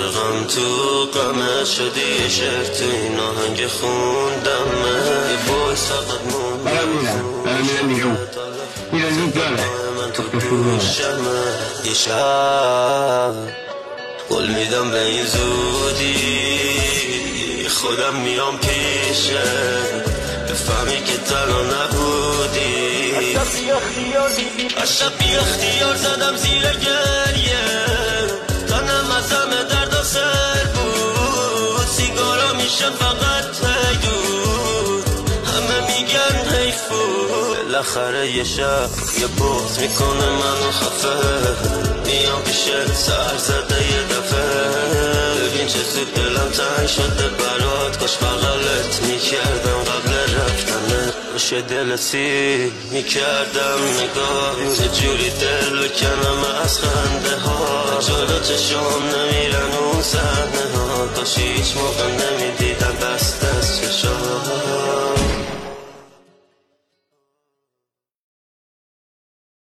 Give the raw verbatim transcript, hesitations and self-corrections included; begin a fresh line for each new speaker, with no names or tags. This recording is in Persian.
غرقم تو غمه شدی شعر تو این آهنگ خوندمه یه بویس فقط مونده
برم میرم برم میرم بیرون میرم زود داره
من تو گوشمه یه شب قول میدم به این زودی خودم میام پیشه بفهمی که تنها نبودی اشب بی اختیار زدم زیر گریه تنم از همه درد و سر بود سیگارا میشن فقط هیدود همه میگن حیفود بالاخره یه شب یه بغض میکنه منو خفه میام پیشه سر زده یه دفعه ببین چه زود دلم تنگ شده برات کاش بغلت میکردم قبل رفتنه باشه دل سی میکردم نگاه یه جوری دل بکنم از خنده ها جلو چشم نمیرن اون صحنه ها کاش هیچ موقع نمیرن